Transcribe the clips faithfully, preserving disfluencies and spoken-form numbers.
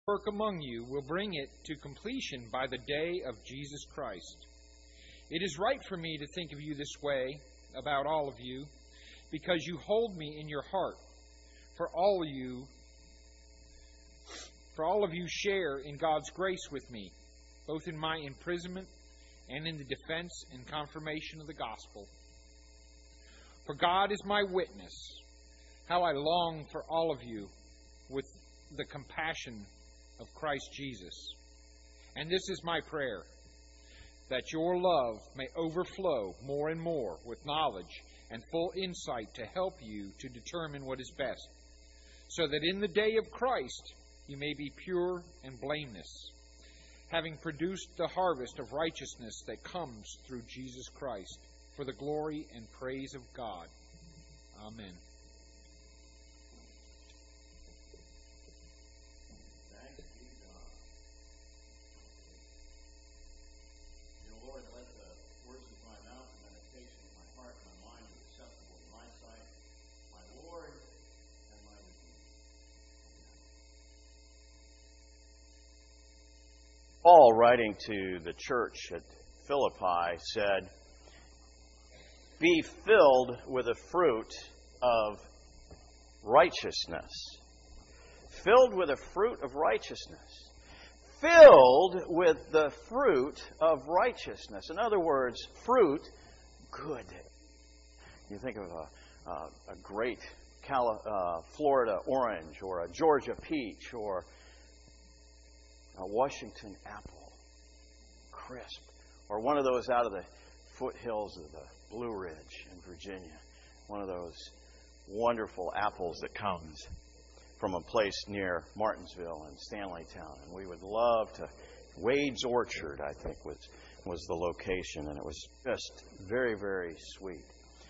work among you will bring it to completion by the day of Jesus Christ. It is right for me to think of you this way about all of you, because you hold me in your heart. For all of you, for all of you share in God's grace with me, both in my imprisonment and in the defense and confirmation of the gospel. For God is my witness, how I long for all of you with the compassion of Christ Jesus. And this is my prayer, that your love may overflow more and more with knowledge and full insight to help you to determine what is best, so that in the day of Christ you may be pure and blameless, having produced the harvest of righteousness that comes through Jesus Christ, for the glory and praise of God. Amen. Paul, writing to the church at Philippi, said, "Be filled with the fruit of righteousness." Filled with the fruit of righteousness. Filled with the fruit of righteousness. In other words, fruit, good. You think of a, a, a great Cali- uh, Florida orange, or a Georgia peach, or a Washington apple, crisp, or one of those out of the foothills of the Blue Ridge in Virginia, one of those wonderful apples that comes from a place near Martinsville and Stanleytown. And we would love to, Wade's Orchard, I think, was, was the location, and it was just very, very sweet.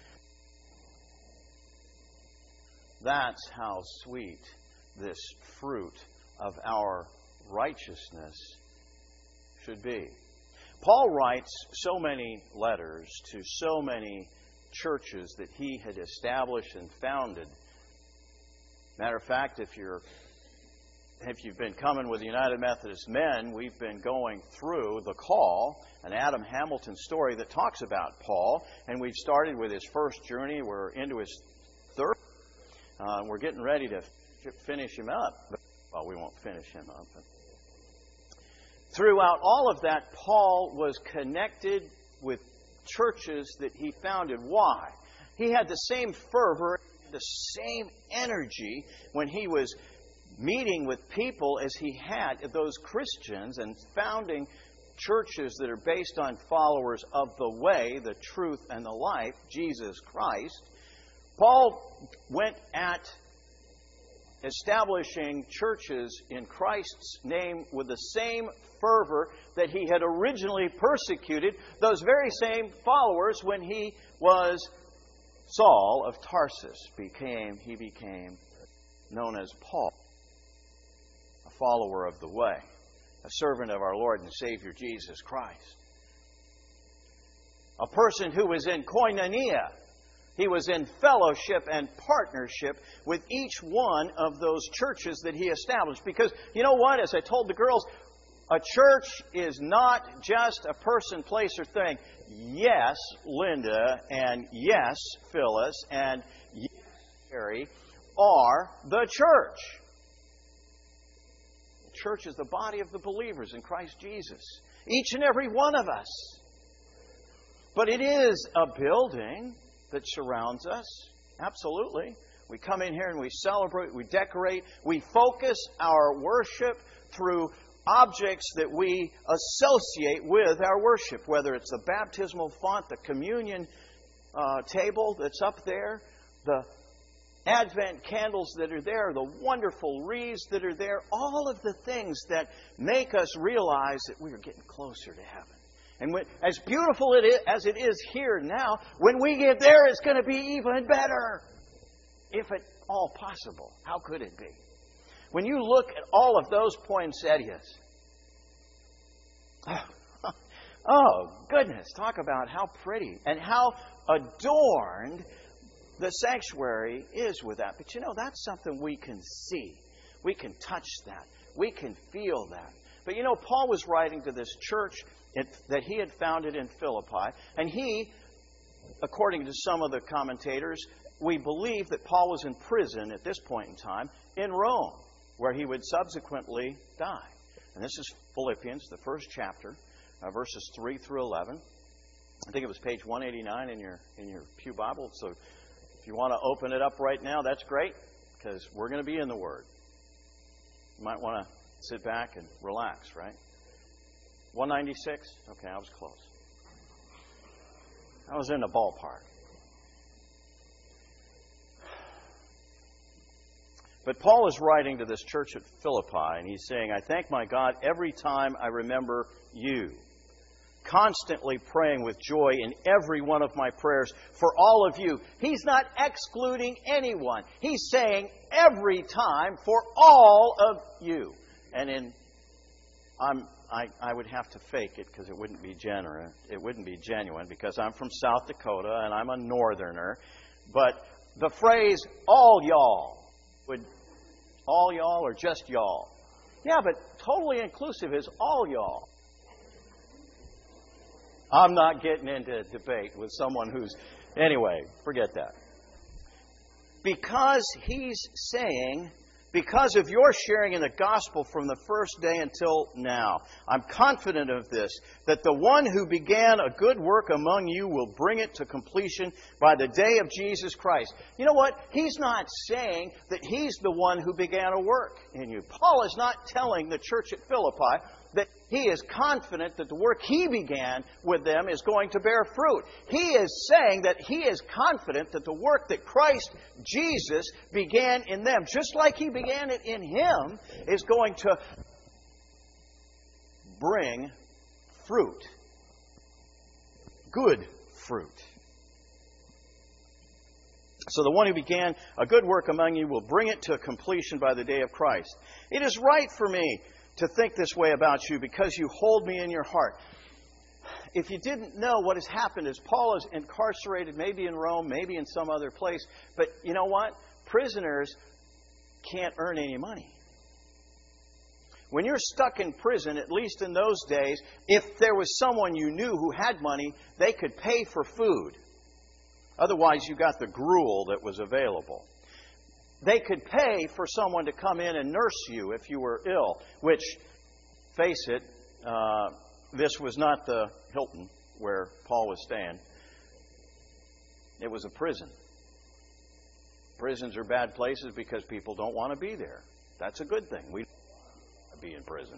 That's how sweet this fruit of our righteousness should be. Paul writes so many letters to so many churches that he had established and founded. Matter of fact, if you're if you've been coming with the United Methodist Men, we've been going through The Call, an Adam Hamilton story that talks about Paul, and we've started with his first journey. We're into his third. Uh, we're getting ready to finish him up. Well, we won't finish him up. But throughout all of that, Paul was connected with churches that he founded. Why? He had the same fervor, the same energy when he was meeting with people as he had those Christians and founding churches that are based on followers of the way, the truth, and the life, Jesus Christ. Paul went at establishing churches in Christ's name with the same fervor that he had originally persecuted those very same followers when he was Saul of Tarsus. Became he became known as Paul, a follower of the way, a servant of our Lord and Savior Jesus Christ, a person who was in koinonia. He was in fellowship and partnership with each one of those churches that he established. Because, you know what? As I told the girls, a church is not just a person, place, or thing. Yes, Linda, and yes, Phyllis, and yes, Harry are the church. The church is the body of the believers in Christ Jesus. Each and every one of us. But it is a building that surrounds us. Absolutely. We come in here and we celebrate, we decorate, we focus our worship through objects that we associate with our worship, whether it's the baptismal font, the communion uh, table that's up there, the Advent candles that are there, the wonderful wreaths that are there, all of the things that make us realize that we are getting closer to heaven. And when, as beautiful it is, as it is here now, when we get there, it's going to be even better. If at all possible. How could it be? When you look at all of those poinsettias, oh, oh goodness, talk about how pretty and how adorned the sanctuary is with that. But you know, that's something we can see. We can touch that. We can feel that. But you know, Paul was writing to this church that he had founded in Philippi, and he, according to some of the commentators, we believe that Paul was in prison at this point in time in Rome, where he would subsequently die. And this is Philippians, the first chapter, uh, verses three through eleven. I think it was page one eighty-nine in your in your pew Bible. So if you want to open it up right now, that's great, because we're going to be in the Word. You might want to sit back and relax, right? one ninety-six? Okay, I was close. I was in the ballpark. But Paul is writing to this church at Philippi, and he's saying, I thank my God every time I remember you, constantly praying with joy in every one of my prayers for all of you. He's not excluding anyone. He's saying every time for all of you. And in I'm I, I would have to fake it because it wouldn't be genuine. It wouldn't be genuine because I'm from South Dakota and I'm a northerner. But the phrase all y'all would all y'all or just y'all? Yeah, but totally inclusive is all y'all. I'm not getting into a debate with someone who's... Anyway, forget that. Because he's saying, because of your sharing in the gospel from the first day until now, I'm confident of this, that the one who began a good work among you will bring it to completion by the day of Jesus Christ. You know what? He's not saying that he's the one who began a work in you. Paul is not telling the church at Philippi that he is confident that the work he began with them is going to bear fruit. He is saying that he is confident that the work that Christ Jesus began in them, just like he began it in him, is going to bring fruit. Good fruit. So the one who began a good work among you will bring it to completion by the day of Christ. It is right for me to think this way about you because you hold me in your heart. If you didn't know, what has happened is Paul is incarcerated, maybe in Rome, maybe in some other place. But you know what? Prisoners can't earn any money. When you're stuck in prison, at least in those days, if there was someone you knew who had money, they could pay for food. Otherwise, you got the gruel that was available. They could pay for someone to come in and nurse you if you were ill, which, face it, uh, this was not the Hilton where Paul was staying. It was a prison. Prisons are bad places because people don't want to be there. That's a good thing. We don't want to be in prison.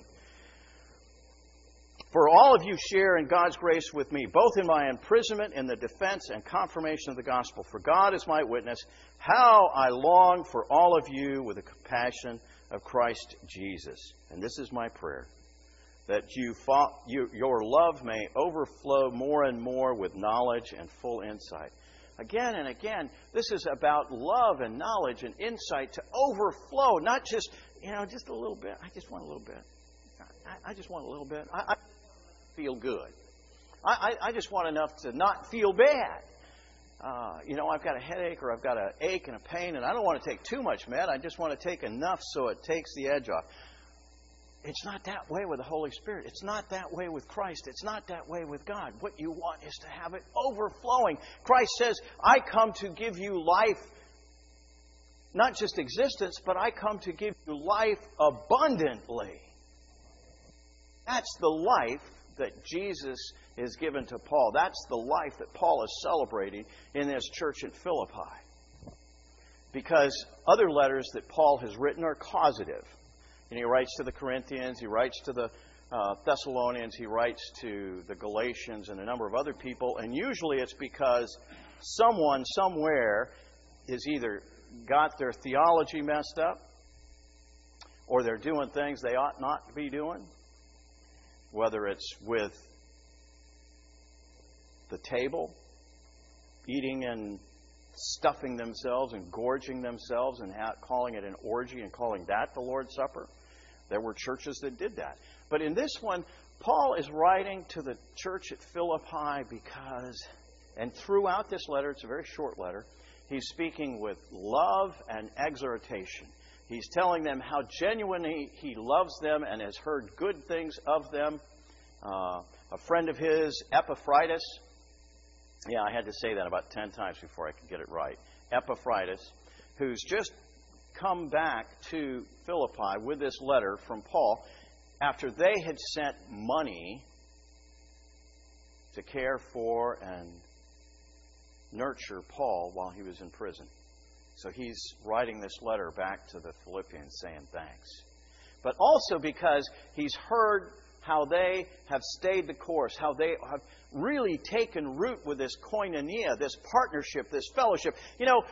For all of you share in God's grace with me, both in my imprisonment and the defense and confirmation of the gospel. For God is my witness, how I long for all of you with the compassion of Christ Jesus. And this is my prayer, that you, you your love may overflow more and more with knowledge and full insight. Again and again, this is about love and knowledge and insight to overflow, not just, you know, just a little bit. I just want a little bit. I, I just want a little bit. I, I feel good. I, I, I just want enough to not feel bad. Uh, you know, I've got a headache or I've got an ache and a pain, and I don't want to take too much med. I just want to take enough so it takes the edge off. It's not that way with the Holy Spirit. It's not that way with Christ. It's not that way with God. What you want is to have it overflowing. Christ says, I come to give you life, not just existence, but I come to give you life abundantly. That's the life that Jesus is given to Paul. That's the life that Paul is celebrating in this church at Philippi. Because other letters that Paul has written are causative. And he writes to the Corinthians, he writes to the uh, Thessalonians, he writes to the Galatians and a number of other people. And usually it's because someone somewhere has either got their theology messed up or they're doing things they ought not to be doing. Whether it's with the table, eating and stuffing themselves and gorging themselves and calling it an orgy and calling that the Lord's Supper. There were churches that did that. But in this one, Paul is writing to the church at Philippi because, and throughout this letter, it's a very short letter, he's speaking with love and exhortation. He's telling them how genuinely he loves them and has heard good things of them. Uh, a friend of his, Epaphroditus, yeah, I had to say that about ten times before I could get it right. Epaphroditus, who's just come back to Philippi with this letter from Paul after they had sent money to care for and nurture Paul while he was in prison. So he's writing this letter back to the Philippians saying thanks. But also because he's heard how they have stayed the course, how they have really taken root with this koinonia, this partnership, this fellowship. You know,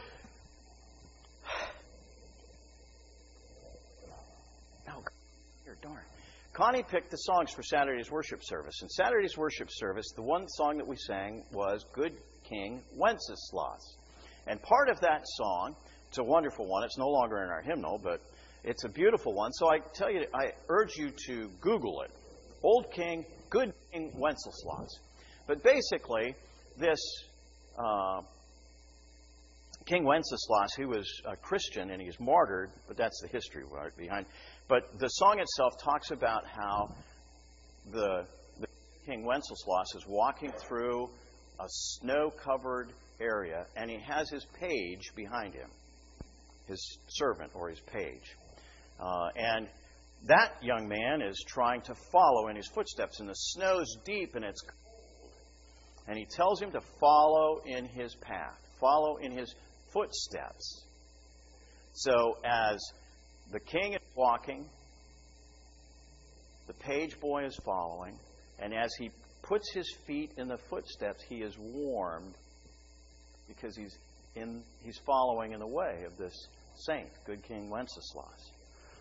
oh, here, darn. Connie picked the songs for Saturday's worship service. And Saturday's worship service, the one song that we sang was Good King Wenceslas. And part of that song, it's a wonderful one. It's no longer in our hymnal, but it's a beautiful one. So I tell you, I urge you to Google it. Old King, Good King Wenceslas. But basically, this uh, King Wenceslas, he was a Christian and he was martyred, but that's the history right behind. But the song itself talks about how the, the King Wenceslas is walking through a snow-covered area, and he has his page behind him, his servant or his page. Uh, and that young man is trying to follow in his footsteps, and the snow's deep and it's cold. And he tells him to follow in his path, follow in his footsteps. So as the king is walking, the page boy is following, and as he puts his feet in the footsteps, he is warmed because he's in he's following in the way of this saint, Good King Wenceslas.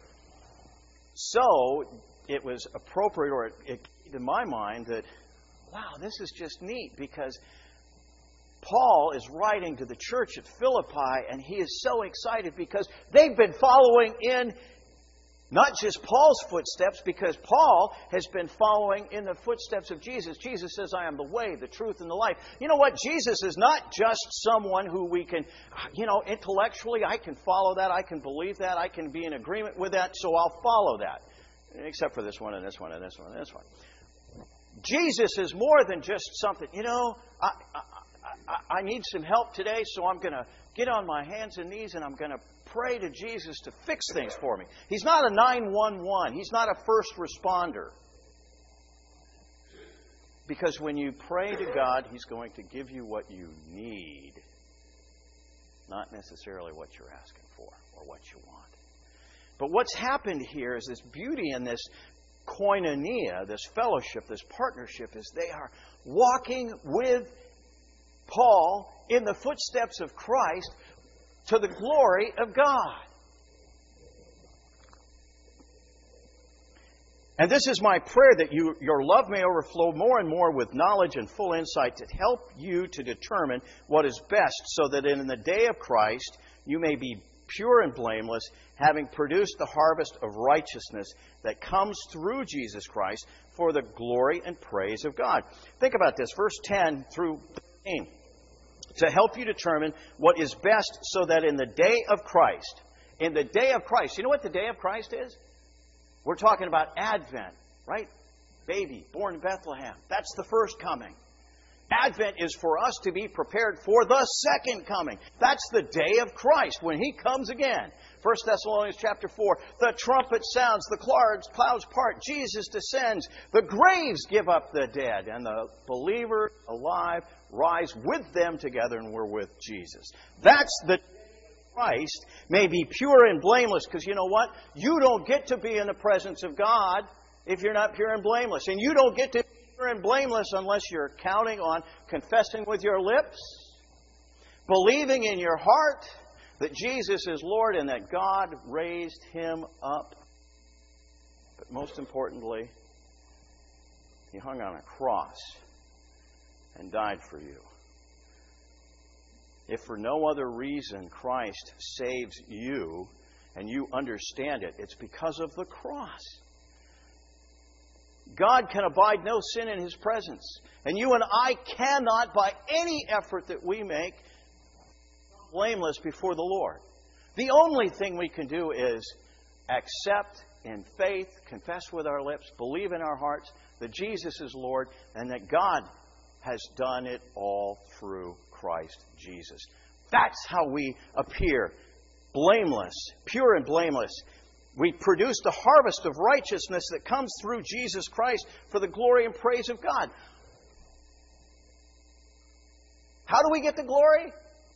So it was appropriate, or it, it came to my mind that, wow, this is just neat because Paul is writing to the church at Philippi, and he is so excited because they've been following in not just Paul's footsteps, because Paul has been following in the footsteps of Jesus. Jesus says, I am the way, the truth, and the life. You know what? Jesus is not just someone who we can, you know, intellectually, I can follow that, I can believe that, I can be in agreement with that, so I'll follow that. Except for this one and this one and this one and this one. Jesus is more than just something, you know, I, I, I, I need some help today, so I'm going to get on my hands and knees and I'm going to pray to Jesus to fix things for me. He's not a nine one one. He's not a first responder. Because when you pray to God, He's going to give you what you need, not necessarily what you're asking for or what you want. But what's happened here is this beauty in this koinonia, this fellowship, this partnership, is they are walking with Paul in the footsteps of Christ to the glory of God. And this is my prayer, that you, your love may overflow more and more with knowledge and full insight to help you to determine what is best, so that in the day of Christ you may be pure and blameless, having produced the harvest of righteousness that comes through Jesus Christ for the glory and praise of God. Think about this, verse ten through thirteen. To help you determine what is best, so that in the day of Christ, in the day of Christ, you know what the day of Christ is? We're talking about Advent, right? Baby, born in Bethlehem. That's the first coming. Advent is for us to be prepared for the second coming. That's the day of Christ, when He comes again. First Thessalonians chapter four, the trumpet sounds, the clouds, clouds part, Jesus descends, the graves give up the dead, and the believers alive rise with them together, and we're with Jesus. That's the Christ may be pure and blameless, because you know what? You don't get to be in the presence of God if you're not pure and blameless. And you don't get to be pure and blameless unless you're counting on confessing with your lips, believing in your heart that Jesus is Lord and that God raised Him up. But most importantly, He hung on a cross and died for you. If for no other reason Christ saves you and you understand it, it's because of the cross. God can abide no sin in His presence. And you and I cannot, by any effort that we make, blameless before the Lord. The only thing we can do is accept in faith, confess with our lips, believe in our hearts that Jesus is Lord and that God has done it all through Christ Jesus. That's how we appear blameless, pure and blameless. We produce the harvest of righteousness that comes through Jesus Christ for the glory and praise of God. How do we get the glory?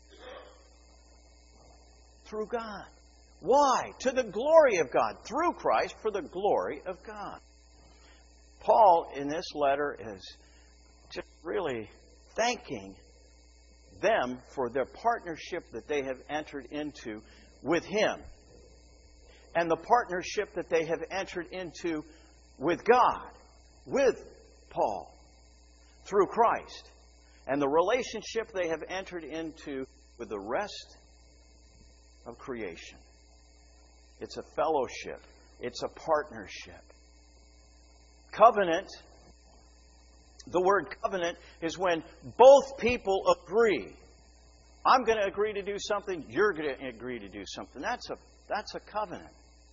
Through God. Why? To the glory of God. Through Christ for the glory of God. Paul, in this letter, is just really thanking them for their partnership that they have entered into with Him. And the partnership that they have entered into with God, with Paul, through Christ. And the relationship they have entered into with the rest of creation. It's a fellowship. It's a partnership. Covenant, the word covenant is when both people agree. I'm going to agree to do something, you're going to agree to do something. That's a, that's a covenant.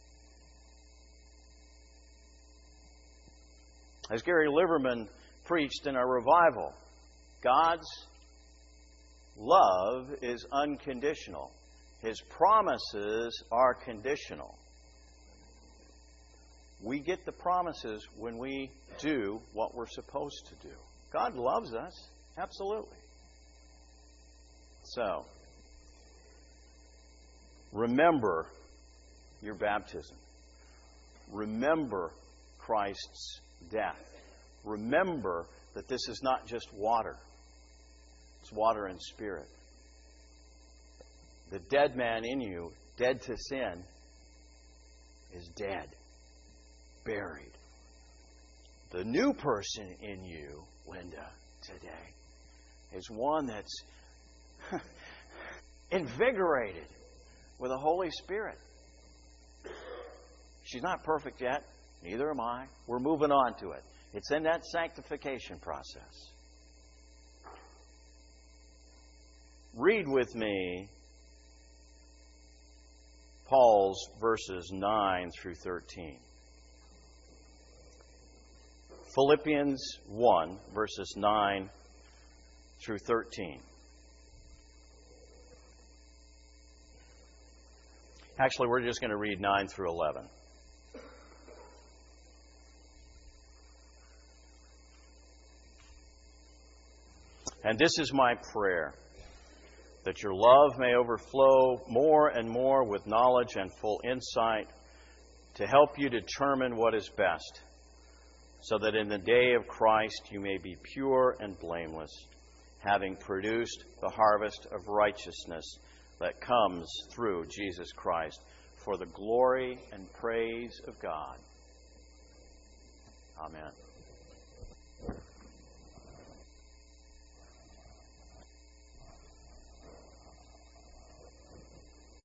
As Gary Liverman preached in our revival, God's love is unconditional. His promises are conditional. We get the promises when we do what we're supposed to do. God loves us, absolutely. So, remember your baptism. Remember Christ's death. Remember that this is not just water. It's water and spirit. The dead man in you, dead to sin, is dead, buried. The new person in you, Linda, today, is one that's invigorated with the Holy Spirit. She's not perfect yet. Neither am I. We're moving on to it. It's in that sanctification process. Read with me Paul's verses nine through thirteen. Philippians one, verses nine through thirteen. Actually, we're just going to read nine through eleven. And this is my prayer, that your love may overflow more and more with knowledge and full insight to help you determine what is best, so that in the day of Christ you may be pure and blameless, having produced the harvest of righteousness that comes through Jesus Christ, for the glory and praise of God. Amen.